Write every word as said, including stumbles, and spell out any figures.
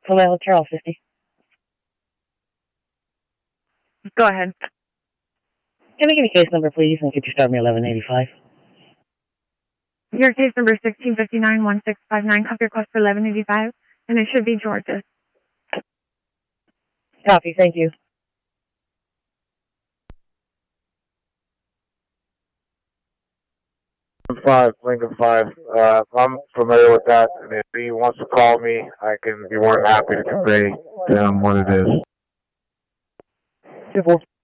Hello, Charles fifty. Go ahead. Can I get a case number, please, and could you start me eleven eighty-five? Your case number is sixteen fifty-nine one six five nine. Copy request for eleven eighty-five, and it should be Georgia. Copy, thank you. Five, Lincoln Five. Uh, I'm familiar with that, and if he wants to call me, I can be more than happy to convey to him what it is. Two four.